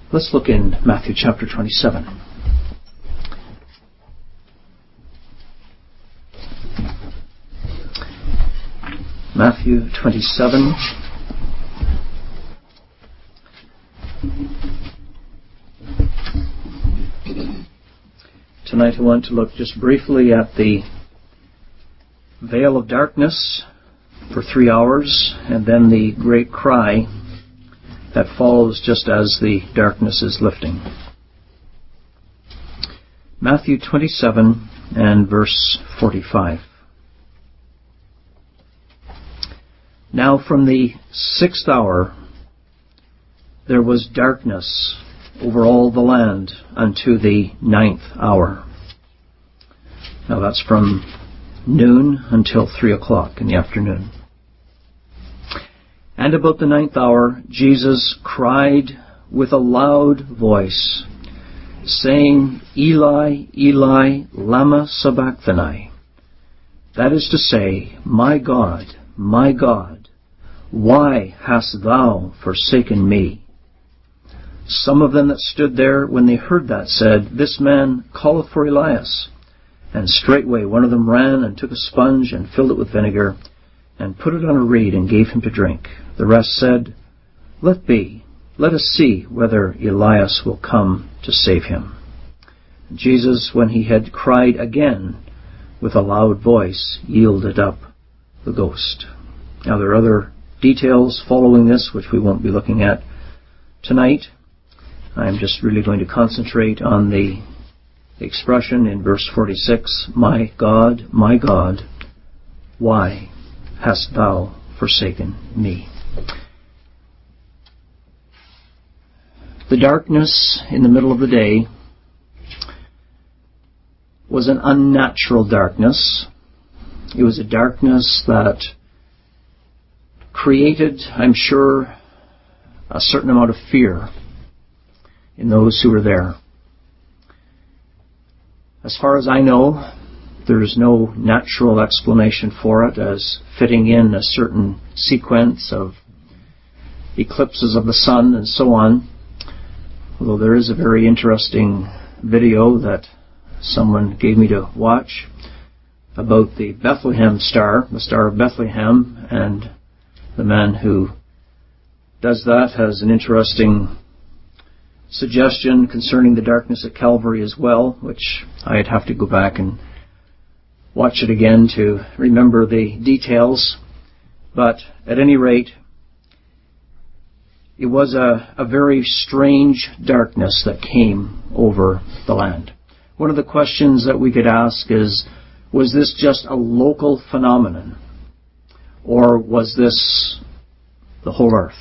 Let's look in Matthew chapter 27. Matthew 27. Tonight I want to look just briefly at the veil of darkness for 3 hours, and then the great cry that follows just as the darkness is lifting. Matthew 27 and verse 45. Now from the 6th hour there was darkness over all the land unto the 9th hour. Now that's from noon until 3 o'clock in the afternoon. And about the 9th hour, Jesus cried with a loud voice, saying, Eli, Eli, lama sabachthani. That is to say, my God, why hast thou forsaken me? Some of them that stood there, when they heard that, said, This man calleth for Elias. And straightway one of them ran and took a sponge and filled it with vinegar, and put it on a reed and gave him to drink. The rest said, Let be, let us see whether Elias will come to save him. Jesus, when he had cried again with a loud voice, yielded up the ghost. Now there are other details following this which we won't be looking at tonight. I'm just really going to concentrate on the expression in verse 46, my God, why hast thou forsaken me? The darkness in the middle of the day was an unnatural darkness. It was a darkness that created, I'm sure, a certain amount of fear in those who were there. As far as I know, there is no natural explanation for it as fitting in a certain sequence of eclipses of the sun and so on. Although there is a very interesting video that someone gave me to watch about the Bethlehem star, the Star of Bethlehem, and the man who does that has an interesting suggestion concerning the darkness at Calvary as well, which I'd have to go back and watch it again to remember the details. But at any rate, it was a very strange darkness that came over the land. One of the questions that we could ask is, was this just a local phenomenon? Or was this the whole earth?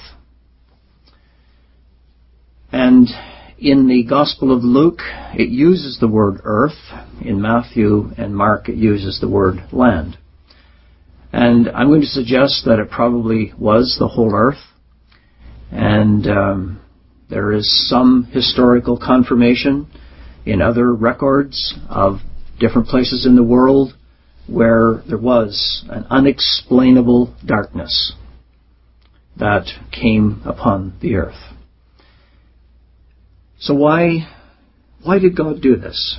And in the Gospel of Luke, it uses the word earth. In Matthew and Mark, it uses the word land. And I'm going to suggest that it probably was the whole earth. And there is some historical confirmation in other records of different places in the world where there was an unexplainable darkness that came upon the earth. So why did God do this?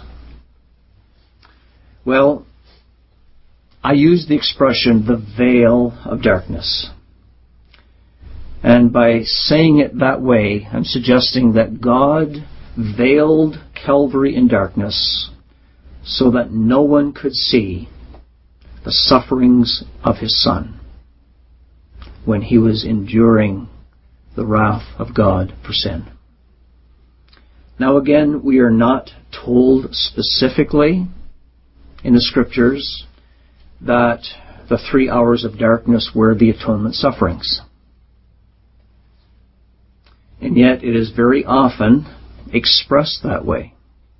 Well, I use the expression the veil of darkness. And by saying it that way, I'm suggesting that God veiled Calvary in darkness so that no one could see the sufferings of His Son when He was enduring the wrath of God for sin. Now again, we are not told specifically in the Scriptures that the 3 hours of darkness were the atonement sufferings. And yet it is very often expressed that way.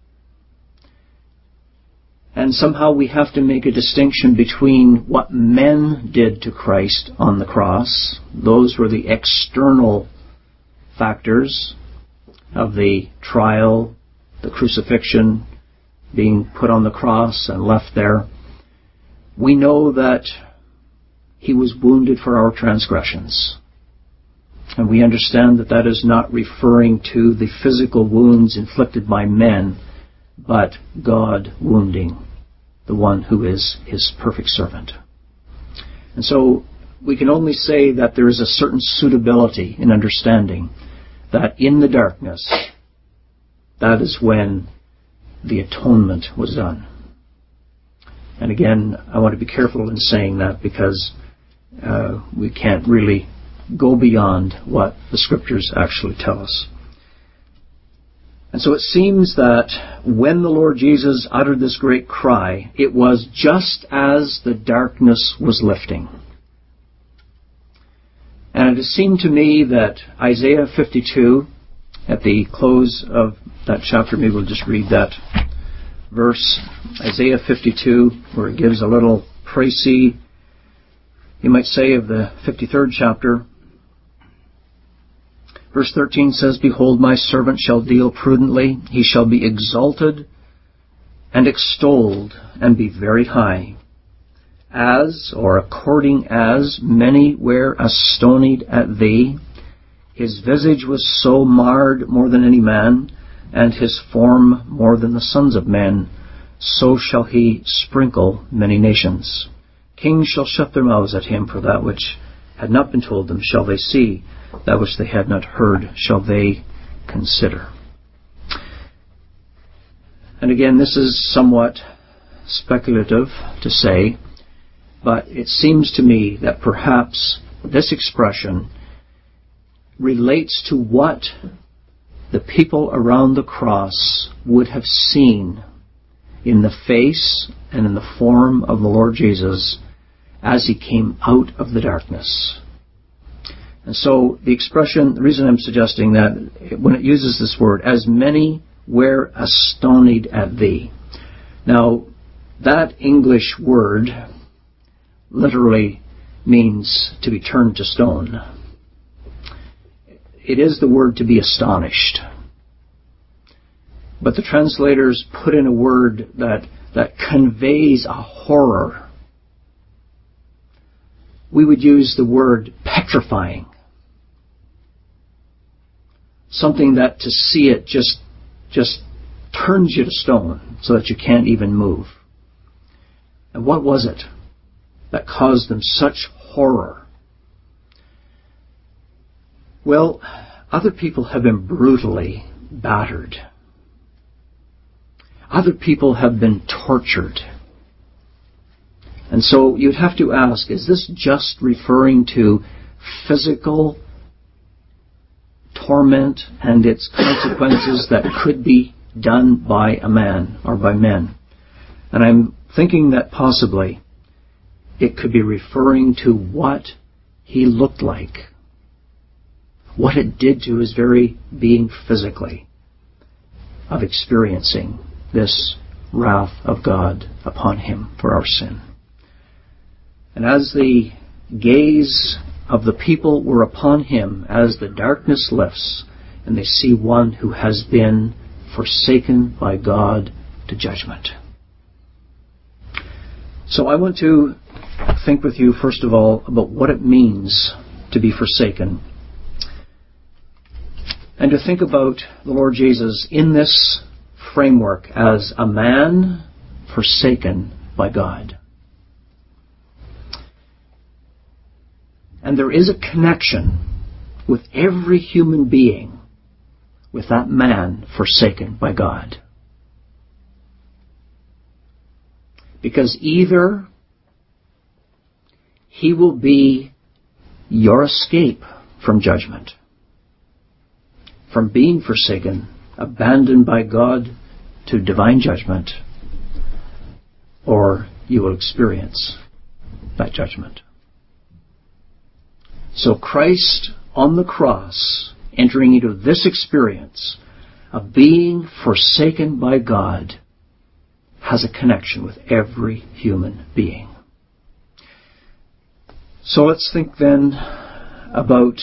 And somehow we have to make a distinction between what men did to Christ on the cross. Those were the external factors of the trial, the crucifixion, being put on the cross and left there. We know that He was wounded for our transgressions. And we understand that that is not referring to the physical wounds inflicted by men, but God wounding the one who is his perfect servant. And so we can only say that there is a certain suitability in understanding that in the darkness, that is when the atonement was done. And again, I want to be careful in saying that because we can't really go beyond what the Scriptures actually tell us. And so it seems that when the Lord Jesus uttered this great cry, it was just as the darkness was lifting. And it seemed to me that Isaiah 52, at the close of that chapter, maybe we'll just read that verse, Isaiah 52, where it gives a little précis, you might say, of the 53rd chapter. Verse 13 says, "Behold, my servant shall deal prudently. He shall be exalted and extolled and be very high. As, or according as, many were astonied at thee. His visage was so marred more than any man, and his form more than the sons of men. So shall he sprinkle many nations. Kings shall shut their mouths at him, for that which had not been told them shall they see. That which they had not heard shall they consider." And again, this is somewhat speculative to say, but it seems to me that perhaps this expression relates to what the people around the cross would have seen in the face and in the form of the Lord Jesus as he came out of the darkness. And so the expression, the reason I'm suggesting that when it uses this word, "as many were astonied at thee." Now, that English word literally means to be turned to stone. It is the word to be astonished. But the translators put in a word that conveys a horror. We would use the word petrifying. Something that to see it just turns you to stone so that you can't even move. And what was it that caused them such horror? Well, other people have been brutally battered. Other people have been tortured. And so you'd have to ask, is this just referring to physical torment and its consequences that could be done by a man or by men? And I'm thinking that possibly it could be referring to what he looked like, what it did to his very being physically of experiencing this wrath of God upon him for our sin. And as the gaze of the people were upon him, as the darkness lifts, and they see one who has been forsaken by God to judgment. So I want to think with you, first of all, about what it means to be forsaken. And to think about the Lord Jesus in this framework as a man forsaken by God. And there is a connection with every human being with that man forsaken by God. Because either he will be your escape from judgment, from being forsaken, abandoned by God to divine judgment, or you will experience that judgment. So Christ on the cross, entering into this experience of being forsaken by God, has a connection with every human being. So let's think then about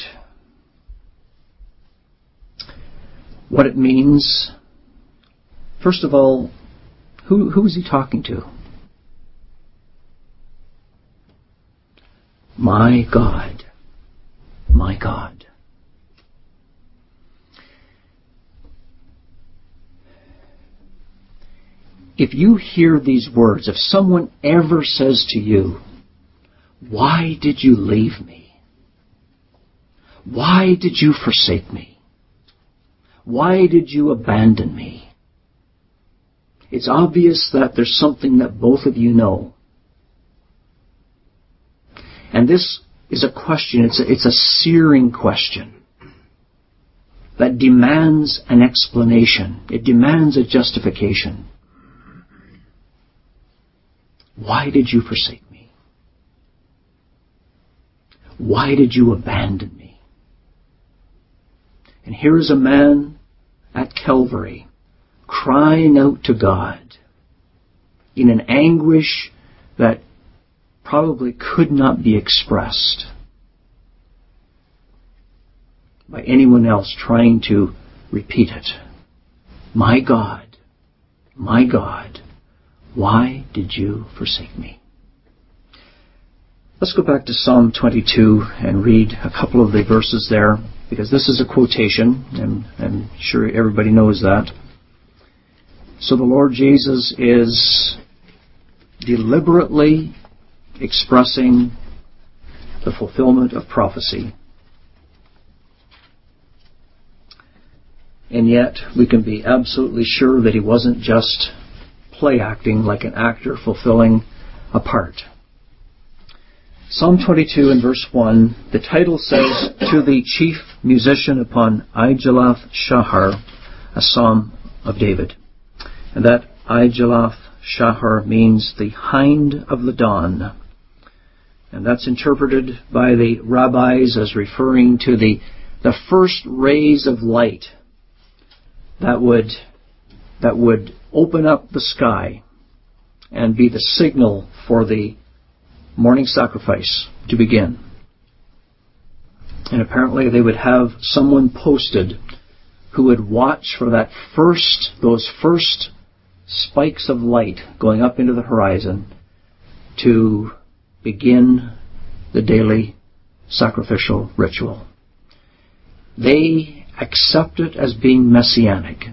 what it means. First of all, who is he talking to? My God, my God. if you hear these words, if someone ever says to you, "Why did you leave me? Why did you forsake me? Why did you abandon me?" It's obvious that there's something that both of you know. And this is a question, it's a searing question that demands an explanation. It demands a justification. Why did you forsake me? Why did you abandon me? And here is a man at Calvary crying out to God in an anguish that probably could not be expressed by anyone else trying to repeat it. My God, why did you forsake me? Let's go back to Psalm 22 and read a couple of the verses there, because this is a quotation, and I'm sure everybody knows that. So the Lord Jesus is deliberately expressing the fulfillment of prophecy. And yet we can be absolutely sure that he wasn't just play acting like an actor fulfilling a part. Psalm 22 and verse 1, the title says, "To the chief musician upon Aijaleth Shahar, a psalm of David." And that Aijaleth Shahar means the hind of the dawn. And that's interpreted by the rabbis as referring to the first rays of light that would open up the sky and be the signal for the morning sacrifice to begin. And apparently they would have someone posted who would watch for those first spikes of light going up into the horizon to begin the daily sacrificial ritual. They accept it as being messianic.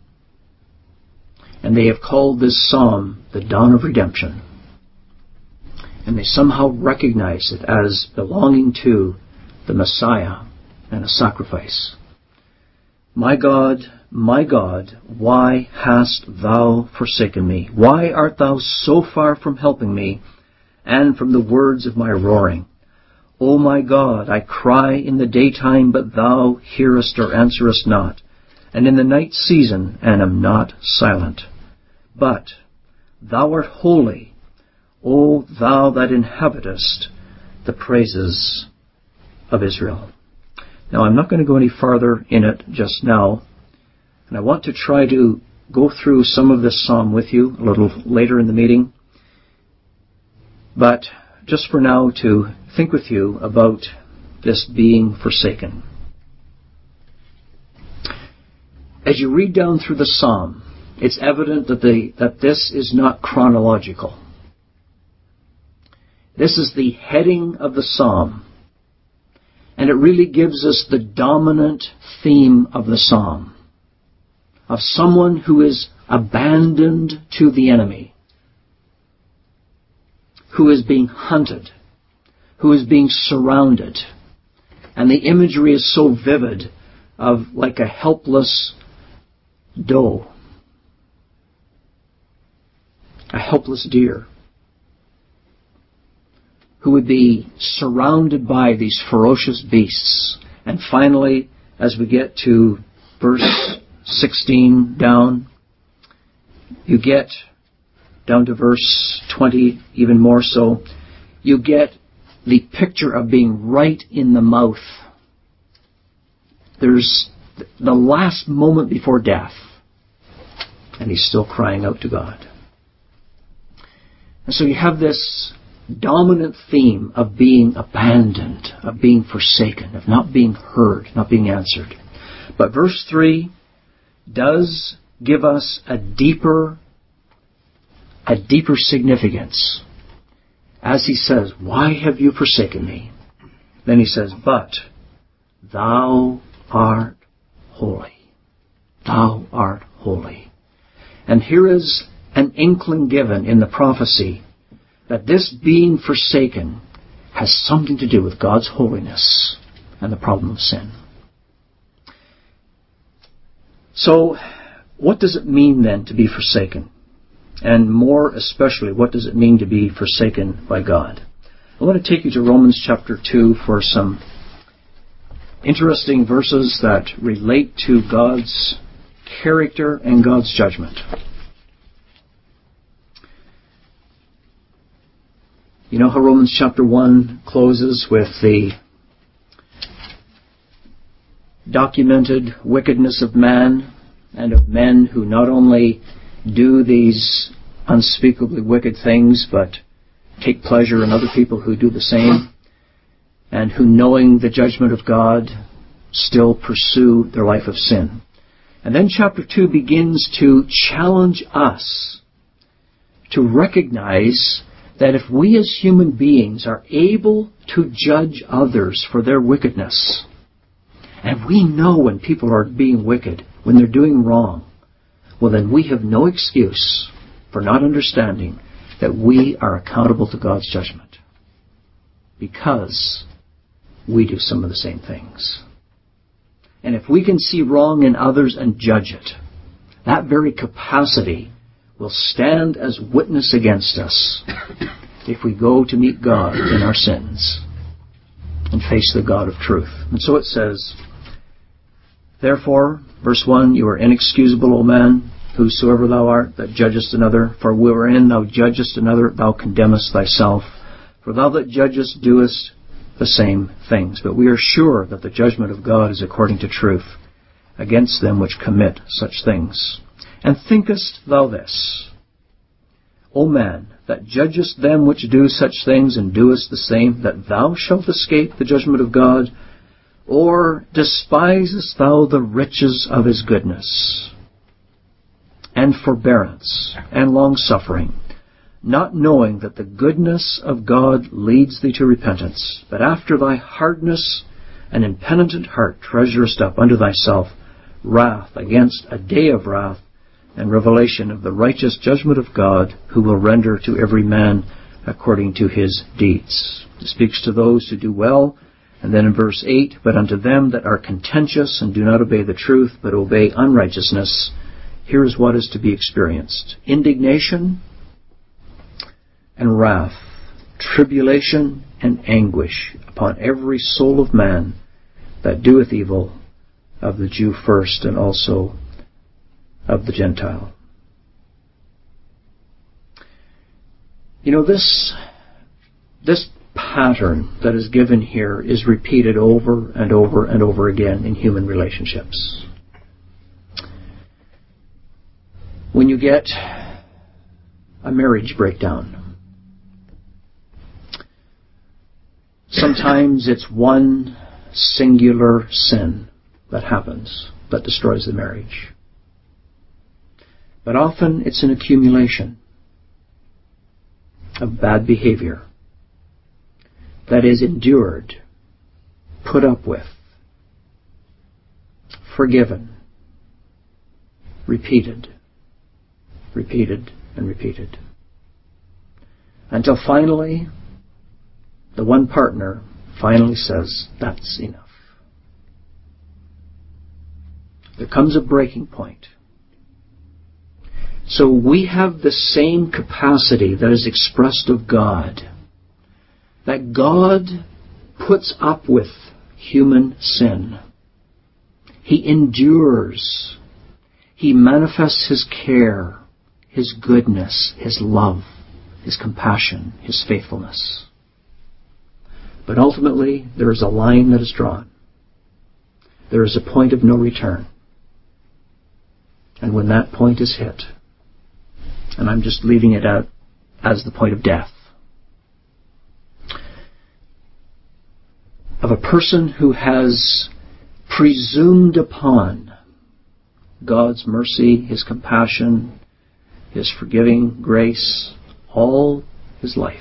And they have called this psalm the dawn of redemption. And they somehow recognize it as belonging to the Messiah and a sacrifice. My God, why hast thou forsaken me? Why art thou so far from helping me and from the words of my roaring? O my God, I cry in the daytime, but thou hearest or answerest not, and in the night season, and am not silent. But thou art holy, O thou that inhabitest the praises of Israel. Now, I'm not going to go any farther in it just now, and I want to try to go through some of this psalm with you a little later in the meeting. But just for now, to think with you about this being forsaken. As you read down through the psalm, it's evident that this is not chronological. This is the heading of the psalm, and it really gives us the dominant theme of the psalm, of someone who is abandoned to the enemy, who is being hunted, who is being surrounded. And the imagery is so vivid of like a helpless doe, a helpless deer, who would be surrounded by these ferocious beasts. And finally, as we get to verse 16 down, you get down to verse 20, even more so, you get the picture of being right in the mouth. There's the last moment before death, and he's still crying out to God. And so you have this dominant theme of being abandoned, of being forsaken, of not being heard, not being answered. But verse 3 does give us a deeper significance. As he says, why have you forsaken me? Then he says, but thou art holy. Thou art holy. And here is an inkling given in the prophecy that this being forsaken has something to do with God's holiness and the problem of sin. So, what does it mean then to be forsaken? And more especially, what does it mean to be forsaken by God? I want to take you to Romans chapter 2 for some interesting verses that relate to God's character and God's judgment. You know how Romans chapter 1 closes with the documented wickedness of man and of men who not only do these unspeakably wicked things, but take pleasure in other people who do the same, and who, knowing the judgment of God, still pursue their life of sin. And then chapter 2 begins to challenge us to recognize that if we as human beings are able to judge others for their wickedness, and we know when people are being wicked, when they're doing wrong, well then we have no excuse for not understanding that we are accountable to God's judgment, because we do some of the same things. And if we can see wrong in others and judge it, that very capacity will stand as witness against us if we go to meet God in our sins and face the God of truth. And so it says, therefore, verse 1, you are inexcusable, O man, whosoever thou art, that judgest another. For wherein thou judgest another, thou condemnest thyself. For thou that judgest doest the same things. But we are sure that the judgment of God is according to truth against them which commit such things. And thinkest thou this, O man, that judgest them which do such things and doest the same, that thou shalt escape the judgment of God? Or despisest thou the riches of his goodness, and forbearance, and long-suffering, not knowing that the goodness of God leads thee to repentance, but after thy hardness and impenitent heart treasurest up unto thyself wrath against a day of wrath and revelation of the righteous judgment of God, who will render to every man according to his deeds. It speaks to those who do well. And then in verse 8, but unto them that are contentious and do not obey the truth, but obey unrighteousness, here is what is to be experienced: indignation and wrath, tribulation and anguish upon every soul of man that doeth evil, of the Jew first, and also of the Gentile. You know, this pattern that is given here is repeated over and over and over again in human relationships. When you get a marriage breakdown, sometimes it's one singular sin that happens that destroys the marriage. But often it's an accumulation of bad behavior that is endured, put up with, forgiven, repeated, and repeated. Until finally, the one partner finally says, that's enough. There comes a breaking point. So we have the same capacity that is expressed of God, that God puts up with human sin. He endures. He manifests His care, His goodness, His love, His compassion, His faithfulness. But ultimately, there is a line that is drawn. There is a point of no return. And when that point is hit, and I'm just leaving it out as the point of death, of a person who has presumed upon God's mercy, His compassion, His forgiving grace, all his life.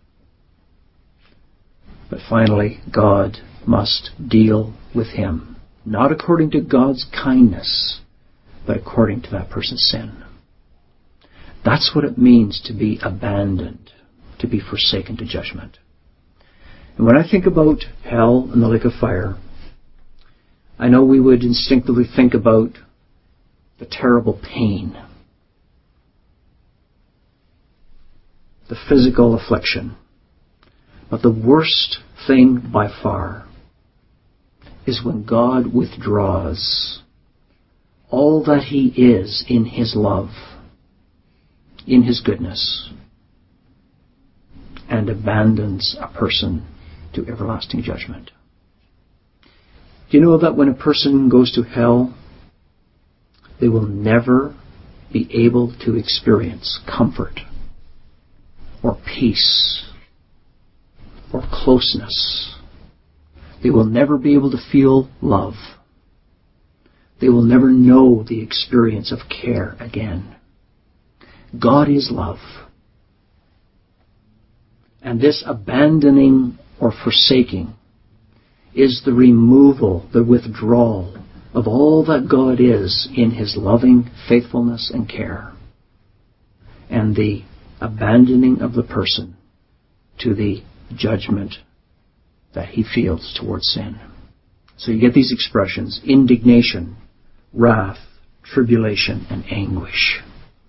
But finally, God must deal with him, not according to God's kindness, but according to that person's sin. That's what it means to be abandoned, to be forsaken to judgment. And when I think about hell and the lake of fire, I know we would instinctively think about the terrible pain, the physical affliction. But the worst thing by far is when God withdraws all that He is in His love, in His goodness, and abandons a person to everlasting judgment. Do you know that when a person goes to hell, they will never be able to experience comfort or peace or closeness? They will never be able to feel love. They will never know the experience of care again. God is love. And this abandoning or forsaking is the removal, the withdrawal of all that God is in His loving faithfulness and care, and the abandoning of the person to the judgment that he feels towards sin. So you get these expressions: indignation, wrath, tribulation, and anguish.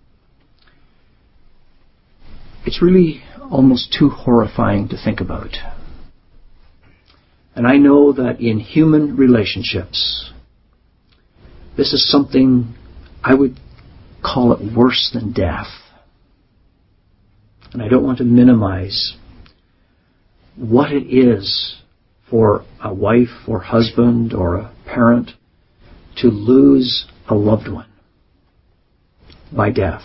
It's really almost too horrifying to think about. And I know that in human relationships, this is something I would call it worse than death. And I don't want to minimize what it is for a wife or husband or a parent to lose a loved one by death.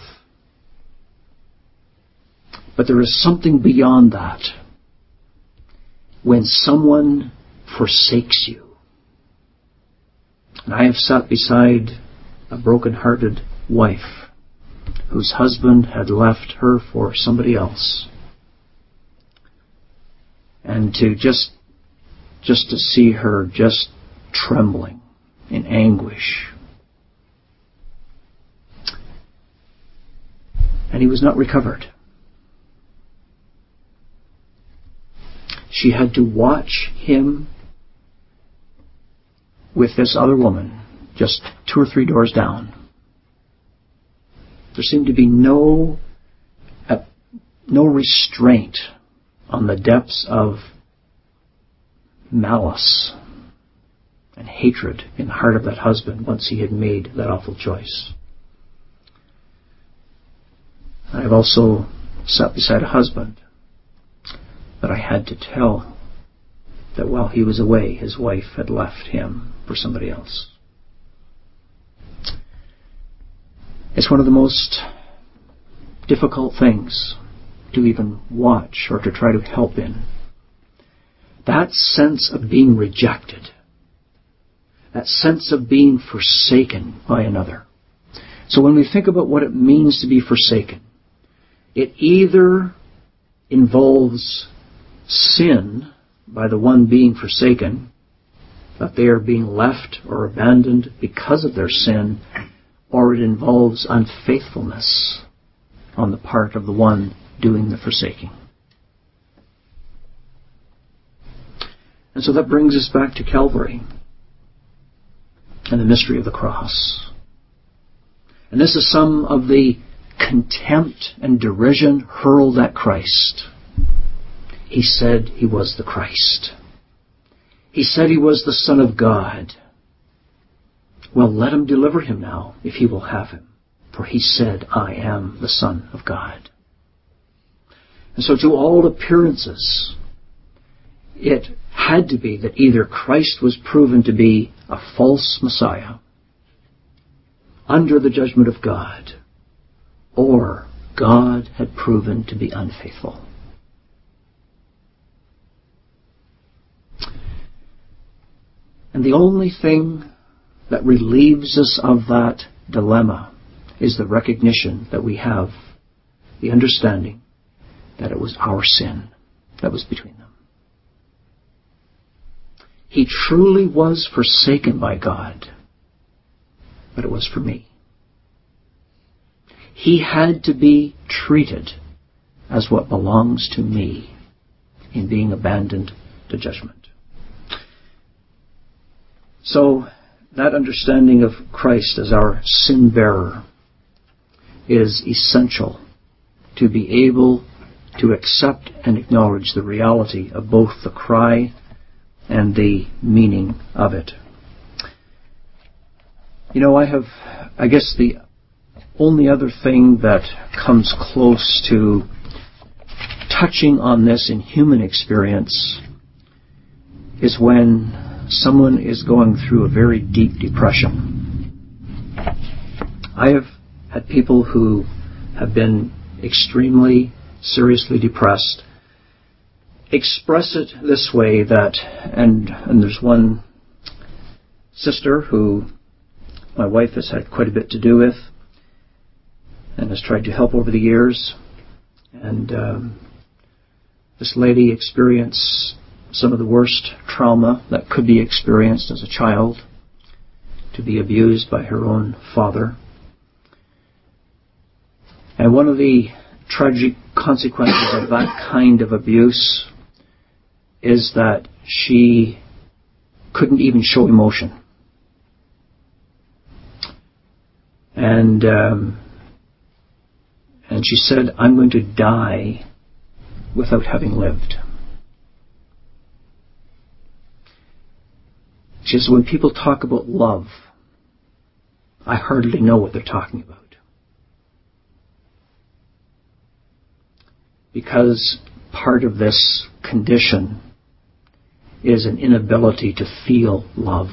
But there is something beyond that when someone forsakes you. And I have sat beside a broken-hearted wife whose husband had left her for somebody else. And to just to see her just trembling in anguish. And he was not recovered. She had to watch him with this other woman just 2 or 3 doors down. There seemed to be no restraint on the depths of malice and hatred in the heart of that husband once he had made that awful choice. I've also sat beside a husband that I had to tell that while he was away, his wife had left him for somebody else. It's one of the most difficult things to even watch or to try to help in. That sense of being rejected, that sense of being forsaken by another. So when we think about what it means to be forsaken, it either involves sin by the one being forsaken, that they are being left or abandoned because of their sin, or it involves unfaithfulness on the part of the one doing the forsaking. And so that brings us back to Calvary and the mystery of the cross. And this is some of the contempt and derision hurled at Christ. He said he was the Christ. He said he was the Son of God. Well, let him deliver him now, if he will have him. For he said, I am the Son of God. And so to all appearances, it had to be that either Christ was proven to be a false Messiah, under the judgment of God, or God had proven to be unfaithful. And the only thing that relieves us of that dilemma is the recognition that we have, the understanding that it was our sin that was between them. He truly was forsaken by God, but it was for me. He had to be treated as what belongs to me in being abandoned to judgment. So, that understanding of Christ as our sin bearer is essential to be able to accept and acknowledge the reality of both the cry and the meaning of it. I guess the only other thing that comes close to touching on this in human experience is when someone is going through a very deep depression. I have had people who have been extremely seriously depressed express it this way and there's one sister who my wife has had quite a bit to do with and has tried to help over the years. And this lady experienced some of the worst trauma that could be experienced as a child, to be abused by her own father. And one of the tragic consequences of that kind of abuse is that she couldn't even show emotion. And she said, "I'm going to die without having lived." She says, "When people talk about love, I hardly know what they're talking about. Because part of this condition is an inability to feel love."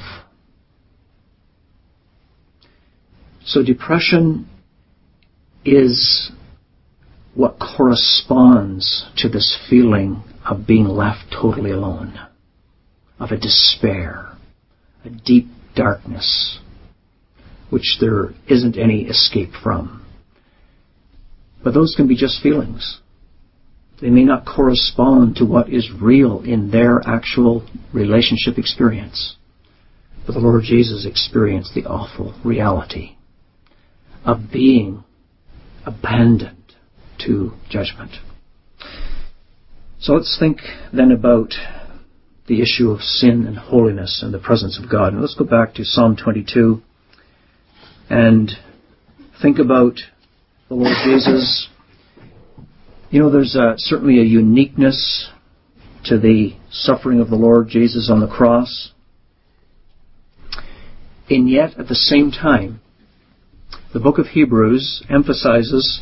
So depression is what corresponds to this feeling of being left totally alone, of a despair, a deep darkness, which there isn't any escape from. But those can be just feelings. They may not correspond to what is real in their actual relationship experience. But the Lord Jesus experienced the awful reality of being abandoned to judgment. So let's think then about the issue of sin and holiness and the presence of God. And let's go back to Psalm 22 and think about the Lord Jesus. There's certainly a uniqueness to the suffering of the Lord Jesus on the cross. And yet, at the same time, the book of Hebrews emphasizes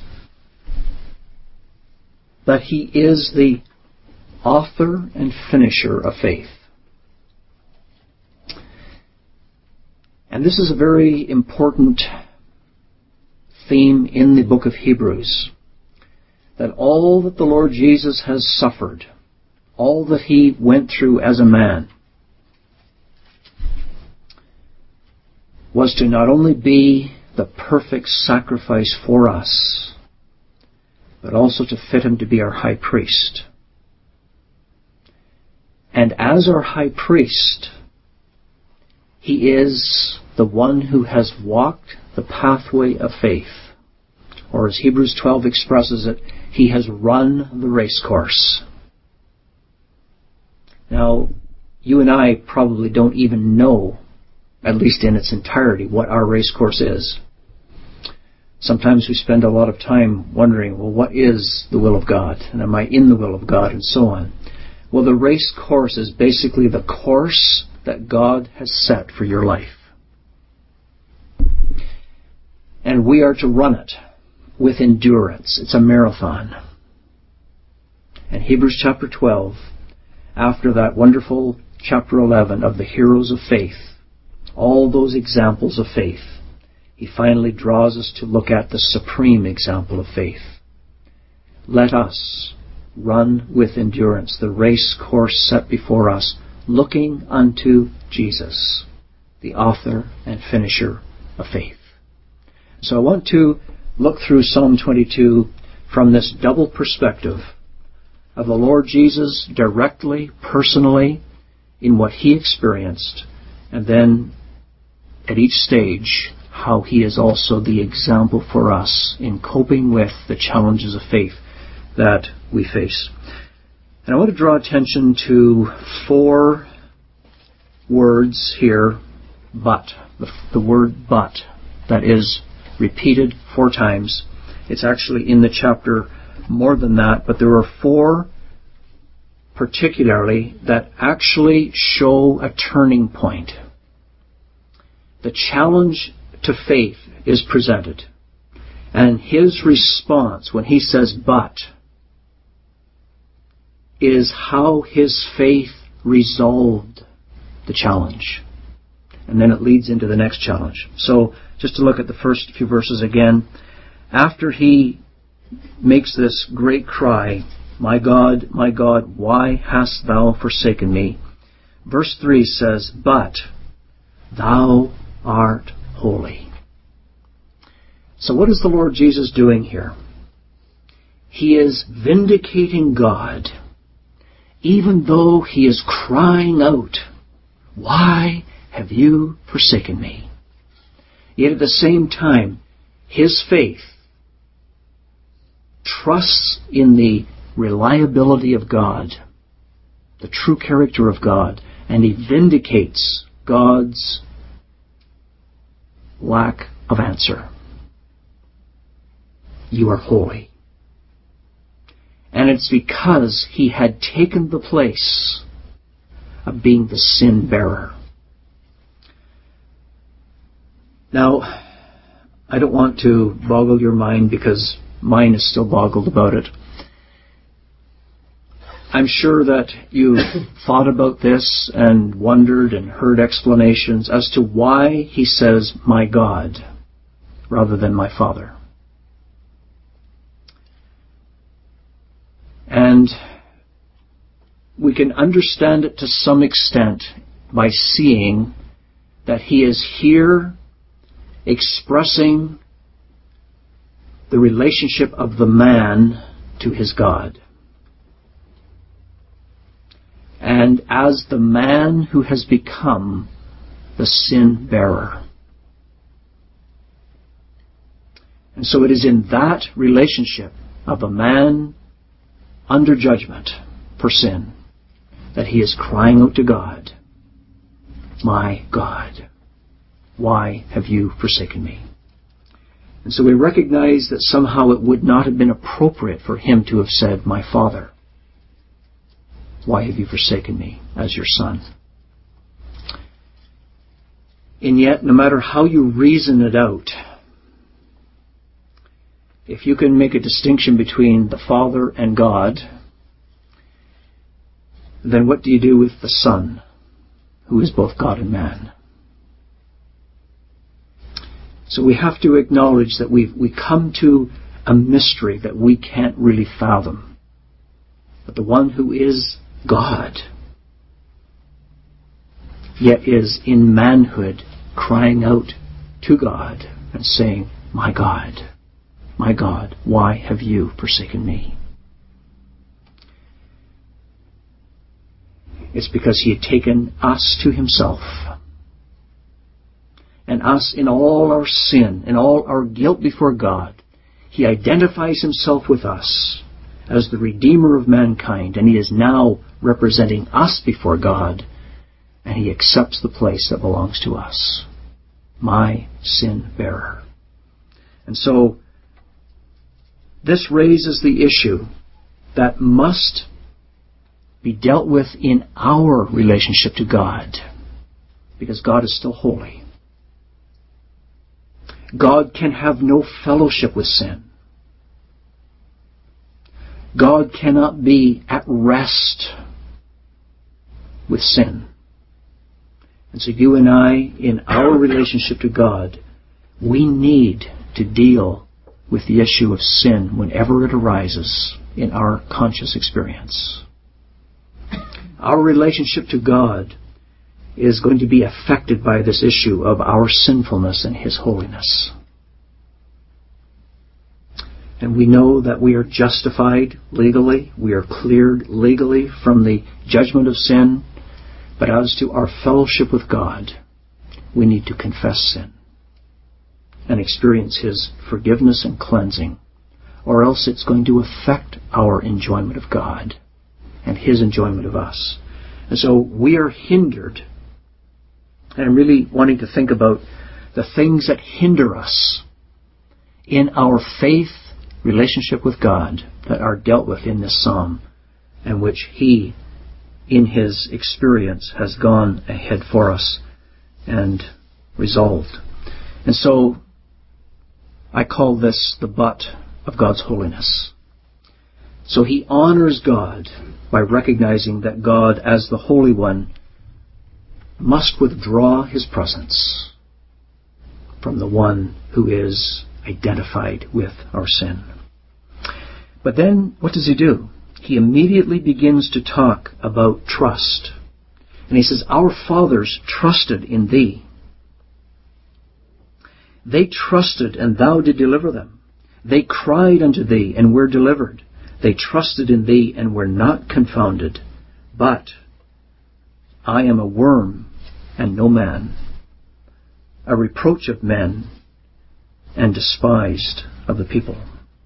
that He is the author and finisher of faith. And this is a very important theme in the book of Hebrews, that all that the Lord Jesus has suffered, all that He went through as a man, was to not only be the perfect sacrifice for us, but also to fit Him to be our high priest. And as our high priest, He is the one who has walked the pathway of faith. Or as Hebrews 12 expresses it, He has run the race course. Now, you and I probably don't even know, at least in its entirety, what our race course is. Sometimes we spend a lot of time wondering, well, what is the will of God? And am I in the will of God? And so on. Well, the race course is basically the course that God has set for your life. And we are to run it with endurance. It's a marathon. And Hebrews chapter 12, after that wonderful chapter 11 of the heroes of faith, all those examples of faith, he finally draws us to look at the supreme example of faith. Let us run with endurance the race course set before us, looking unto Jesus, the author and finisher of faith. So I want to look through Psalm 22 from this double perspective of the Lord Jesus directly, personally, in what He experienced, and then at each stage, how he is also the example for us in coping with the challenges of faith that we face. And I want to draw attention to 4 words here, but. The word but, that is repeated 4 times. It's actually in the chapter more than that, but there are 4 particularly that actually show a turning point. The challenge to faith is presented, and his response when he says but is how his faith resolved the challenge. And then it leads into the next challenge. So, just to look at the first few verses again. After he makes this great cry, my God, why hast thou forsaken me? Verse 3 says, but thou art holy. So what is the Lord Jesus doing here? He is vindicating God, even though he is crying out, why have you forsaken me? Yet at the same time, his faith trusts in the reliability of God, the true character of God, and he vindicates God's lack of answer. You are holy. And it's because he had taken the place of being the sin bearer. Now, I don't want to boggle your mind because mine is still boggled about it. I'm sure that you thought about this and wondered and heard explanations as to why he says, my God, rather than my Father. And we can understand it to some extent by seeing that he is here expressing the relationship of the man to his God. And as the man who has become the sin bearer. And so it is in that relationship of a man under judgment for sin that he is crying out to God, my God, why have you forsaken me? And so we recognize that somehow it would not have been appropriate for him to have said, my Father, why have you forsaken me as your son? And yet, no matter how you reason it out, if you can make a distinction between the Father and God, then what do you do with the Son, who is both God and man? So we have to acknowledge that we come to a mystery that we can't really fathom. But the one who is God, yet is in manhood crying out to God and saying, my God, why have you forsaken me? It's because he had taken us to himself. And us in all our sin, in all our guilt before God. He identifies himself with us as the Redeemer of mankind, and he is now representing us before God, and he accepts the place that belongs to us. My sin bearer. And so, this raises the issue that must be dealt with in our relationship to God, because God is still holy. God can have no fellowship with sin. God cannot be at rest with sin. And so you and I, in our relationship to God, we need to deal with the issue of sin whenever it arises in our conscious experience. Our relationship to God is going to be affected by this issue of our sinfulness and his holiness. And we know that we are justified legally, we are cleared legally from the judgment of sin, but as to our fellowship with God, we need to confess sin. and experience His forgiveness and cleansing, or else it's going to affect our enjoyment of God and His enjoyment of us. And so we are hindered. And I'm really wanting to think about the things that hinder us in our faith relationship with God that are dealt with in this psalm, and which He, in His experience, has gone ahead for us and resolved. And so I call this the butt of God's holiness. So he honors God by recognizing that God, as the Holy One, must withdraw His presence from the one who is identified with our sin. But then, what does He do? He immediately begins to talk about trust. And He says, our fathers trusted in Thee. They trusted, and Thou did deliver them. They cried unto Thee, and were delivered. They trusted in Thee, and were not confounded. But I am a worm, and no man, a reproach of men, and despised of the people.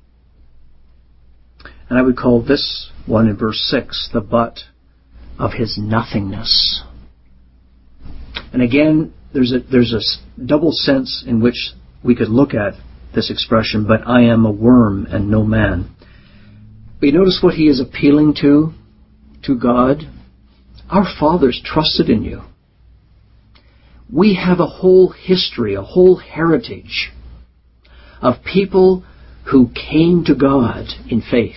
And I would call this one in verse 6 the butt of His nothingness. And again, there's a double sense in which we could look at this expression, but I am a worm and no man. But you notice what he is appealing to God? Our fathers trusted in You. We have a whole history, a whole heritage of people who came to God in faith,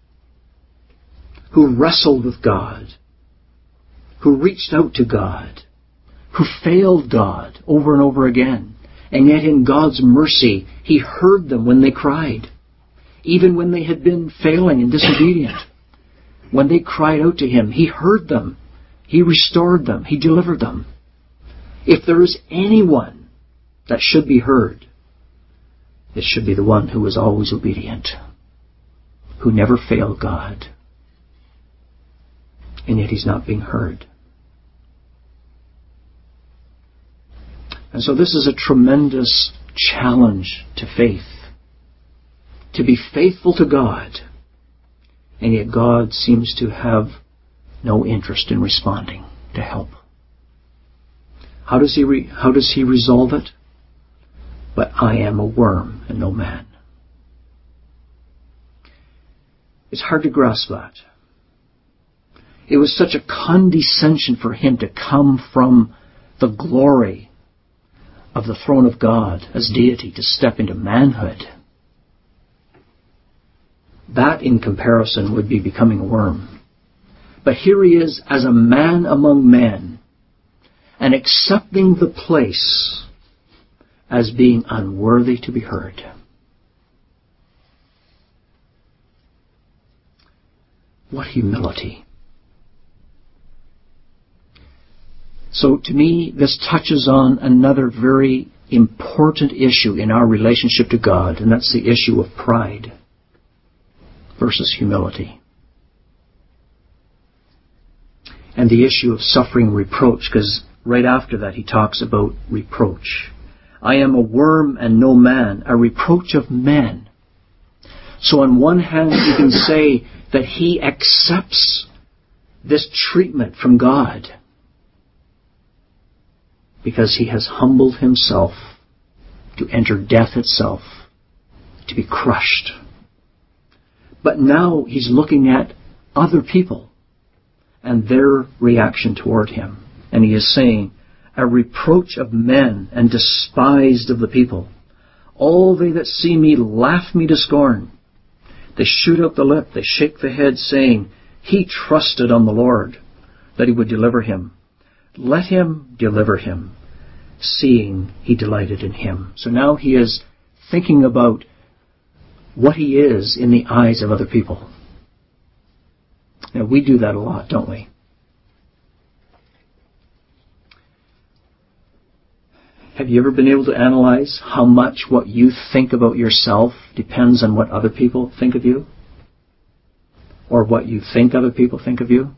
who wrestled with God, who reached out to God, who failed God over and over again. And yet in God's mercy, He heard them when they cried. Even when they had been failing and disobedient. When they cried out to Him, He heard them. He restored them. He delivered them. If there is anyone that should be heard, it should be the one who was always obedient, who never failed God. And yet He's not being heard. And so this is a tremendous challenge to faith. To be faithful to God, and yet God seems to have no interest in responding to help. How does He resolve it? But I am a worm and no man. It's hard to grasp that. It was such a condescension for Him to come from the glory of the throne of God as deity to step into manhood. That, in comparison, would be becoming a worm. But here He is as a man among men, and accepting the place as being unworthy to be heard. What humility. So to me, this touches on another very important issue in our relationship to God, and that's the issue of pride versus humility. And the issue of suffering reproach, because right after that He talks about reproach. I am a worm and no man, a reproach of men. So on one hand you can say that He accepts this treatment from God because He has humbled Himself to enter death itself, to be crushed. But now He's looking at other people and their reaction toward Him. And He is saying, a reproach of men and despised of the people. All they that see me laugh me to scorn. They shoot out the lip, they shake the head, saying, He trusted on the Lord, that He would deliver him. Let Him deliver him, seeing He delighted in him. So now he is thinking about what he is in the eyes of other people. Now, we do that a lot, don't we? Have you ever been able to analyze how much what you think about yourself depends on what other people think of you? Or what you think other people think of you?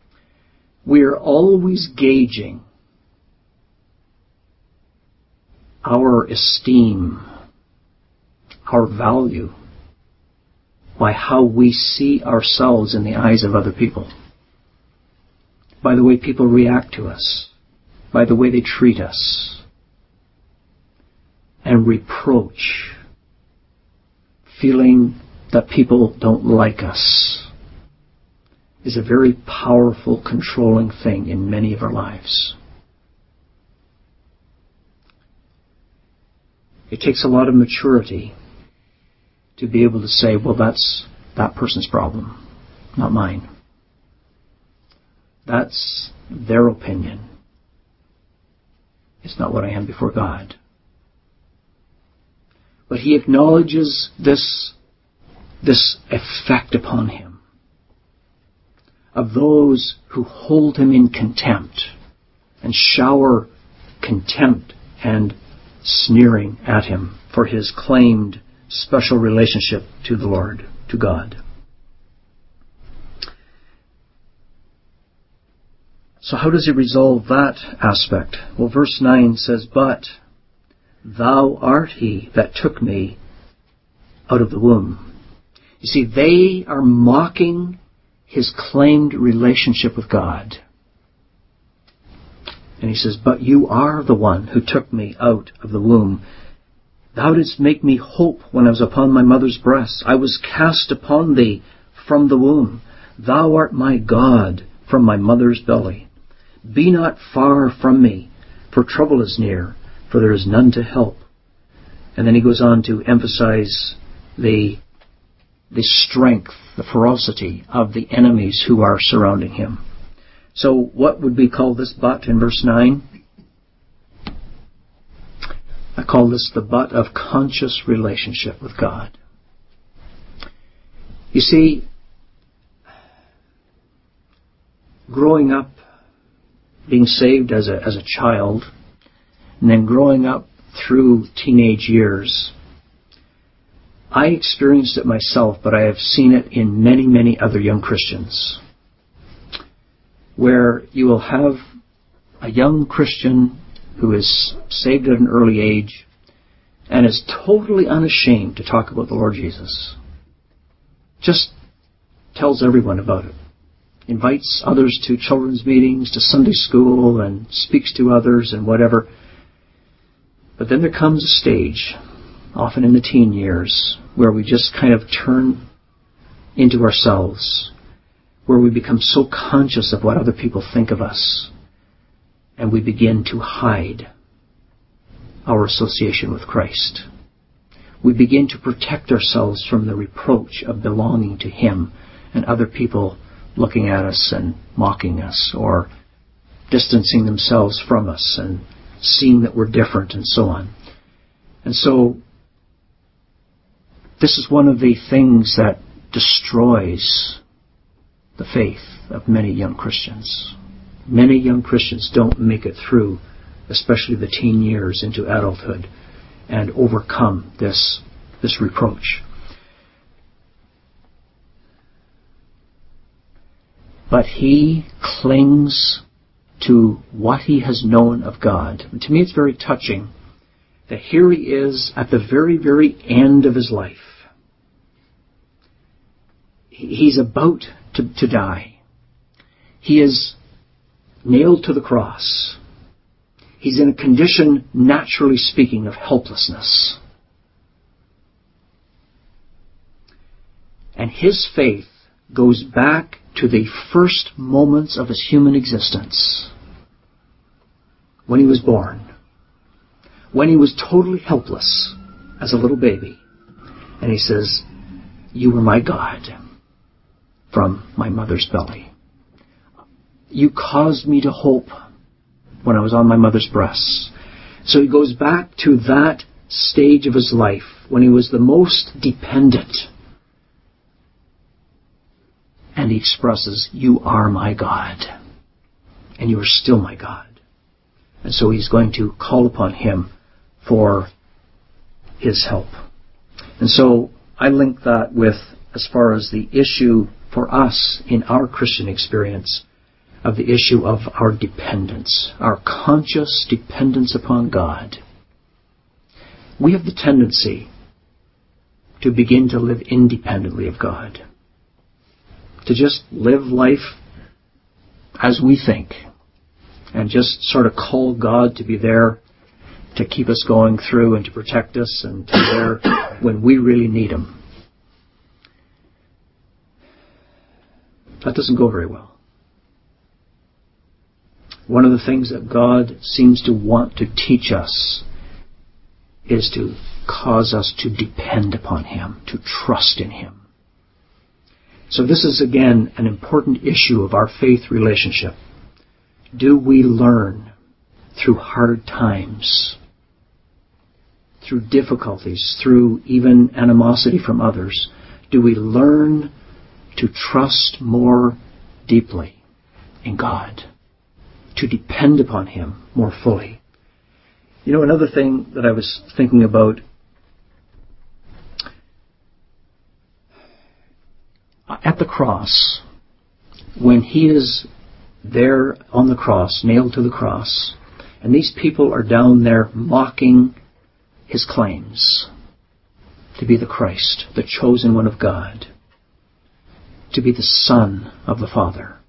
We are always gauging our esteem, our value, by how we see ourselves in the eyes of other people, by the way people react to us, by the way they treat us. And reproach, feeling that people don't like us, is a very powerful, controlling thing in many of our lives. It takes a lot of maturity to be able to say, well, that's that person's problem, not mine. That's their opinion. It's not what I am before God. But he acknowledges this effect upon him of those who hold him in contempt and shower contempt and sneering at him for his claimed special relationship to the Lord, to God. So how does he resolve that aspect? Well, verse 9 says, "But thou art he that took me out of the womb." You see, they are mocking his claimed relationship with God. And he says, "But you are the one who took me out of the womb. Thou didst make me hope when I was upon my mother's breast. I was cast upon thee from the womb. Thou art my God from my mother's belly. Be not far from me, for trouble is near, for there is none to help." And then he goes on to emphasize the strength, the ferocity of the enemies who are surrounding him. So what would we call this but in verse 9? I call this the but of conscious relationship with God. You see, growing up, being saved as a child, and then growing up through teenage years, I experienced it myself, but I have seen it in many, many other young Christians, where you will have a young Christian who is saved at an early age and is totally unashamed to talk about the Lord Jesus. Just tells everyone about it. Invites others to children's meetings, to Sunday school, and speaks to others and whatever. But then there comes a stage, often in the teen years, where we just kind of turn into ourselves, where we become so conscious of what other people think of us, and we begin to hide our association with Christ. We begin to protect ourselves from the reproach of belonging to Him and other people looking at us and mocking us or distancing themselves from us and seeing that we're different and so on. And so this is one of the things that destroys the faith of many young Christians. Many young Christians don't make it through, especially the teen years into adulthood, and overcome this reproach. But he clings to what he has known of God. And to me it's very touching that here he is at the very, very end of his life. He's about to die. He is nailed to the cross. He's in a condition, naturally speaking, of helplessness. And his faith goes back to the first moments of his human existence. When he was born. When he was totally helpless as a little baby. And he says, "You were my God from my mother's belly. You caused me to hope when I was on my mother's breasts." So he goes back to that stage of his life when he was the most dependent. And he expresses, "You are my God. And you are still my God." And so he's going to call upon Him for His help. And so I link that with, as far as the issue for us in our Christian experience, of the issue of our dependence, our conscious dependence upon God. we have the tendency to begin to live independently of God, to just live life as we think, and just sort of call God to be there to keep us going through and to protect us and to be there when we really need Him. That doesn't go very well. One of the things that God seems to want to teach us is to cause us to depend upon Him, to trust in Him. So this is again an important issue of our faith relationship. Do we learn through hard times, through difficulties, through even animosity from others, do we learn to trust more deeply in God, to depend upon Him more fully? You know, another thing that I was thinking about, at the cross, when He is there on the cross, nailed to the cross, and these people are down there mocking His claims to be the Christ, the chosen one of God, to be the Son of the Father.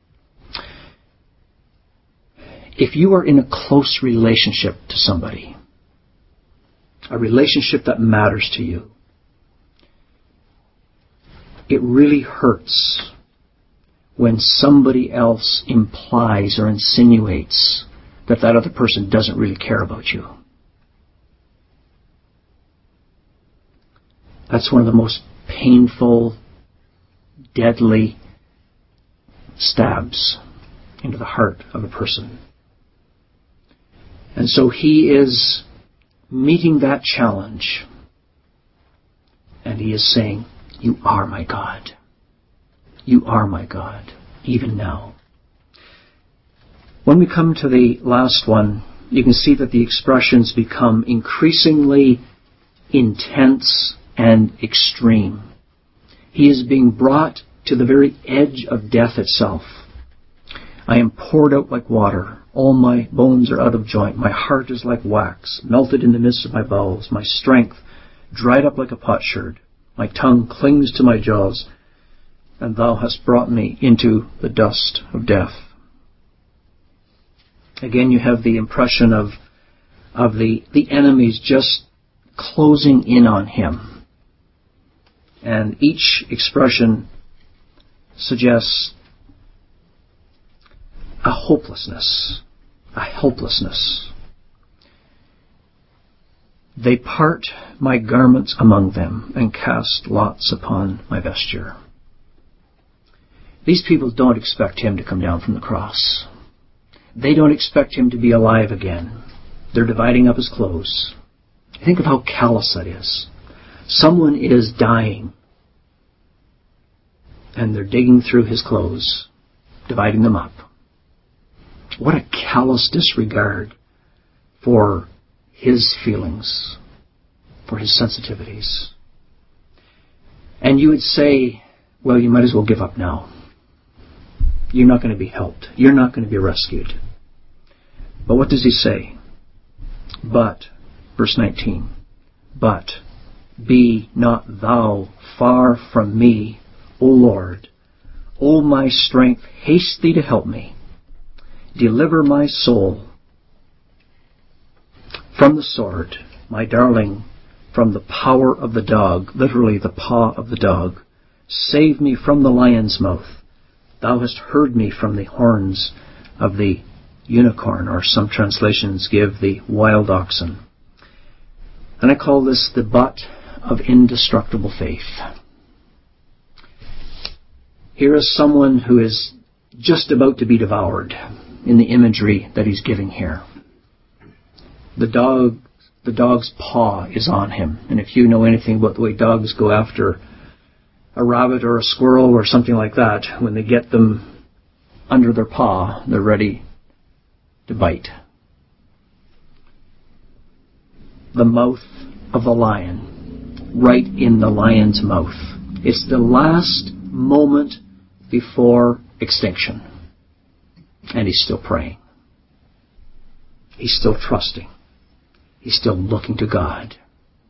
If you are in a close relationship to somebody, a relationship that matters to you, it really hurts when somebody else implies or insinuates that that other person doesn't really care about you. That's one of the most painful, deadly stabs into the heart of a person. And so He is meeting that challenge, and He is saying, "You are my God. You are my God, even now." When we come to the last one, you can see that the expressions become increasingly intense and extreme. He is being brought to the very edge of death itself. "I am poured out like water. All my bones are out of joint. My heart is like wax, melted in the midst of my bowels. My strength dried up like a potsherd. My tongue clings to my jaws. And thou hast brought me into the dust of death." Again, you have the impression of the enemies just closing in on Him. And each expression suggests a hopelessness, a helplessness. "They part my garments among them and cast lots upon my vesture." These people don't expect Him to come down from the cross. They don't expect Him to be alive again. They're dividing up His clothes. Think of how callous that is. Someone is dying, and they're digging through His clothes, dividing them up. What a callous disregard for His feelings, for His sensitivities. And you would say, well, you might as well give up now. You're not going to be helped. You're not going to be rescued. But what does He say? "But," verse 19, "but be not thou far from me, O Lord. O my strength, haste thee to help me. Deliver my soul from the sword, my darling, from the power of the dog," literally the paw of the dog. "Save me from the lion's mouth. Thou hast heard me from the horns of the unicorn," or some translations give the wild oxen. And I call this the butt of indestructible faith. Here is someone who is just about to be devoured in the imagery that he's giving here. The dog's paw is on him. And if you know anything about the way dogs go after a rabbit or a squirrel or something like that, when they get them under their paw, they're ready to bite. The mouth of the lion, right in the lion's mouth. It's the last moment before extinction. And he's still praying. He's still trusting. He's still looking to God.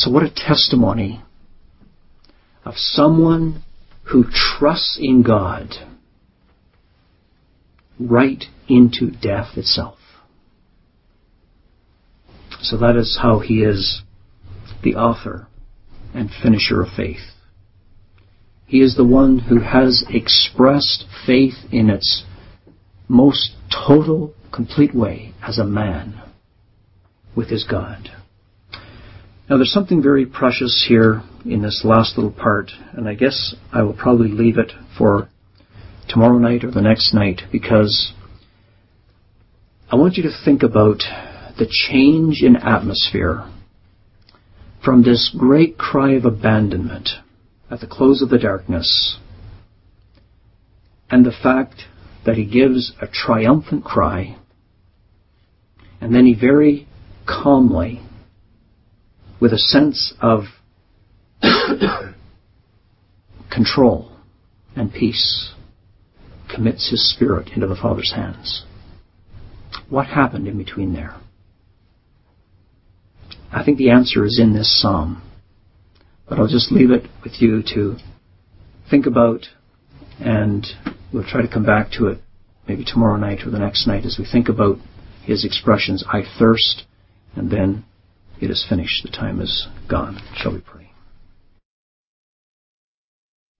So what a testimony of someone who trusts in God right into death itself. So that is how he is the author and finisher of faith. He is the one who has expressed faith in its most total, complete way as a man with his God. Now there's something very precious here in this last little part, and I guess I will probably leave it for tomorrow night or the next night, because I want you to think about the change in atmosphere from this great cry of abandonment at the close of the darkness, and the fact that he gives a triumphant cry, and then he very calmly, with a sense of control and peace, commits his spirit into the Father's hands. What happened in between there? I think the answer is in this psalm. But I'll just leave it with you to think about, and we'll try to come back to it maybe tomorrow night or the next night as we think about his expressions, I thirst, and then it is finished. The time is gone. Shall we pray?